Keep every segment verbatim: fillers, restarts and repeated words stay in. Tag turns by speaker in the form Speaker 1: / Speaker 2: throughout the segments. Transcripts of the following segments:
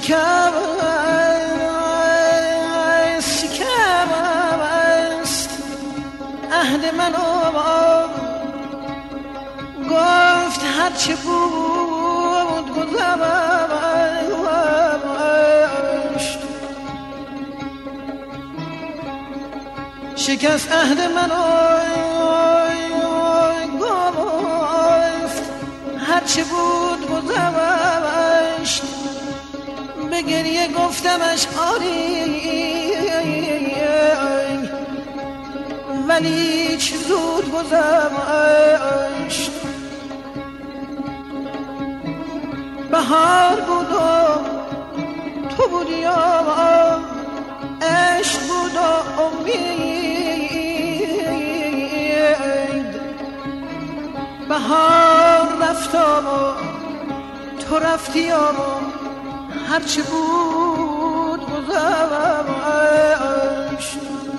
Speaker 1: شکست شکست عهد منو گفت هرچه بود گذشت شکست عهد منو گفت هرچه بود گذشت به گریه گفتمش آری ولی چه زود گذشت بهار بود و تو بودی یا عشق بود و امید بهار رفت و تو رفتی و هرچه بود گذشت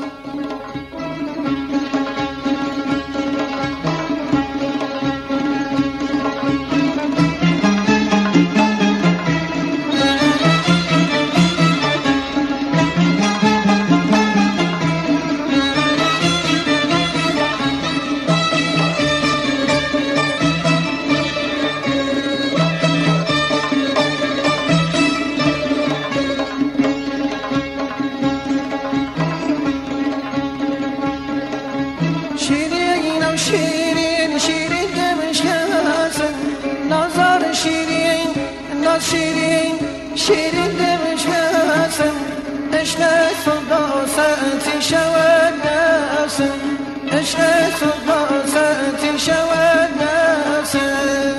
Speaker 1: شیرین شیرین دمشکست نازار شیرین ناز شیرین شیرین دمشکست عشق صدا ساعتی شود نفسم عشق صدا ساعتی شود نفسم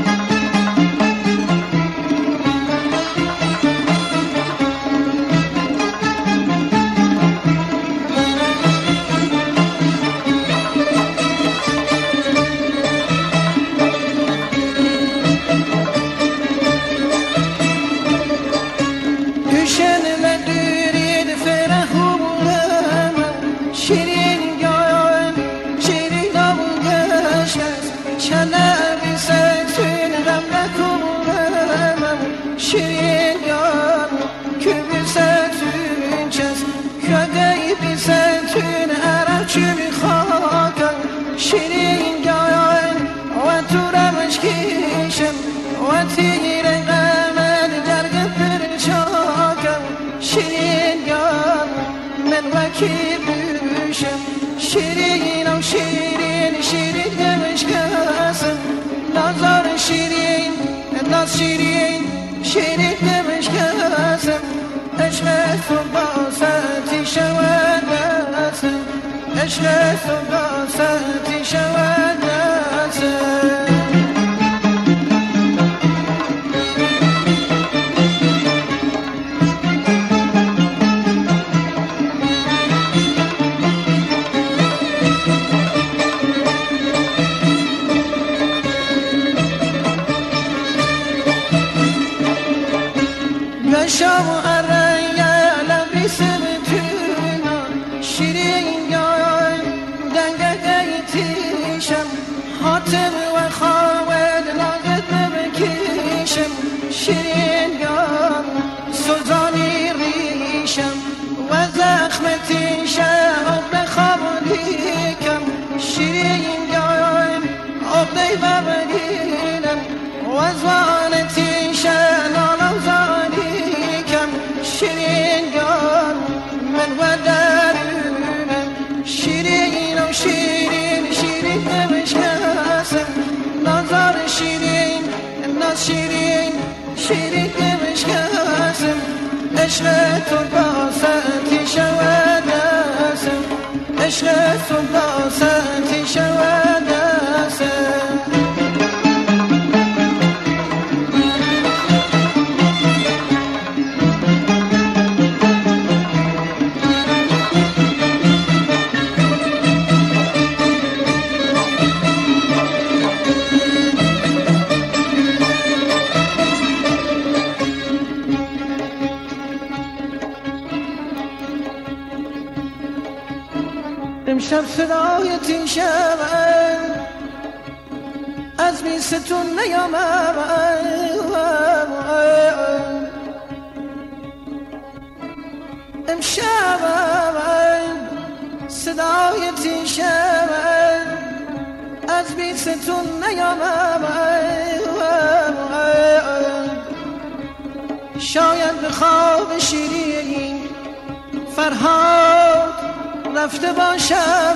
Speaker 1: شیرین یار که بیستون چست خدای بیستون عرب چی میخواکم شیرین یار و تو رمش کشم و تیر قمر جرگ پرچاکم شیرین یار من وکی بوشم شیرین و شیرین شیرین دمشکستم نازار شیرین ناز شیرین شیرین دمشکستم عشق صبح ساعتی شود نفسم عشق صبح ساعتی شود نفسم شام و عریا لبی سبتونا شیرین یار دنگه ایتیشم حاتم و خالد ناقد بکشم شیرین یار سلطانی ریشم و زخمتیشم آب خامدیکم شیرین یار آب دی ببگیرم و زوانتیشم نانم زانی شیرین یار من و درونم شیرین و شیرین شیرین دمشکستم نازار شیرین ناز شیرین شیرین دمشکستم عشق تو با ساعتی شود نفسم عشق تو با ساعتی شود نفسم امشب صدایتی شود از بیستون نیامد امشب صدای تیشم از بیستون نیامم، شاید به خواب شیرین فرهاد رفته باشم.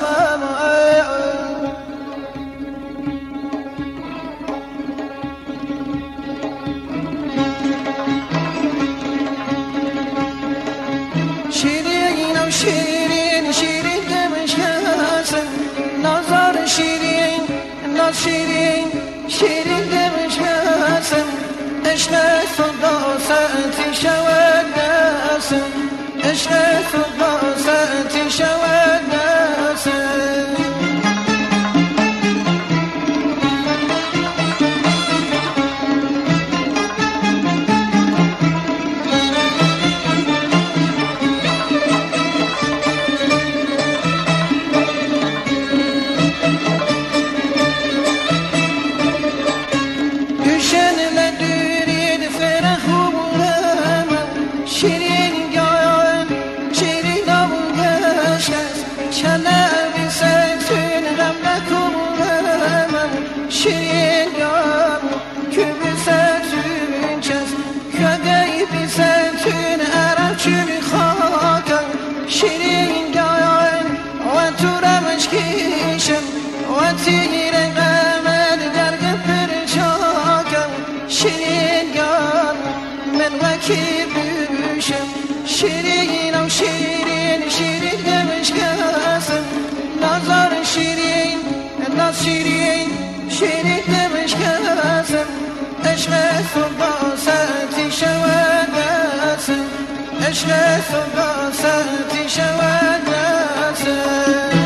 Speaker 1: شیرینم شیرین شیرین دمشکسم، نازار شیرین ناز شیرین شیرین دمشکسم، عشق خدا ساعتی شود دستم، عشق خدا ساعتی شود دستم. شیرین گاین و تو رمش کشم و تیر قمر درگ پرچاکم، شیرین گاین من وکی بوشم، شیرین و شیرین شیرین دمشکسم، نازار شیرین ناز شیرین شیرین دمشکسم، عشق خدا ساعتی شود دستم، عشق خدا ساعتی شود دستم.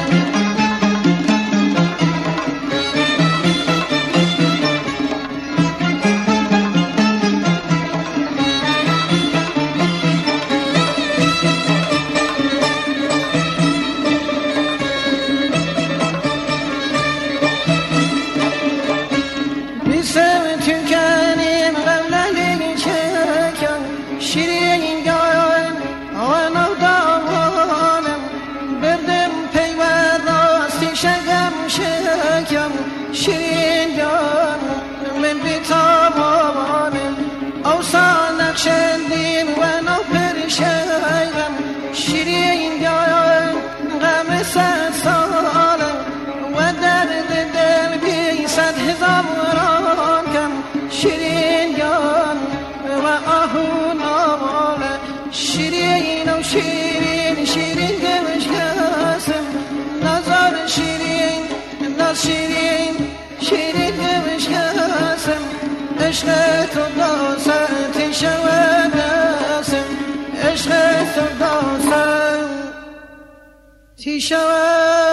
Speaker 1: بیسم تو کنیم قبل چکم، شیرین گاین و نودامانم، بردم پیوند راستی شگم شکم، شیرین گاین من بیتامانم، اوسا نقشندیم و نو پرشگم، شیرین گاین غم صد سالم و درد دل بی صد هزاران کم، شیرین گاین و آهو ناله، شیرین و شیرین شیرین دمشکسم، نازار شیرین ناز شیرین شیرین دمشکسم، عشق خدا ساعتی شود دستم، عشق خدا ساعتی شود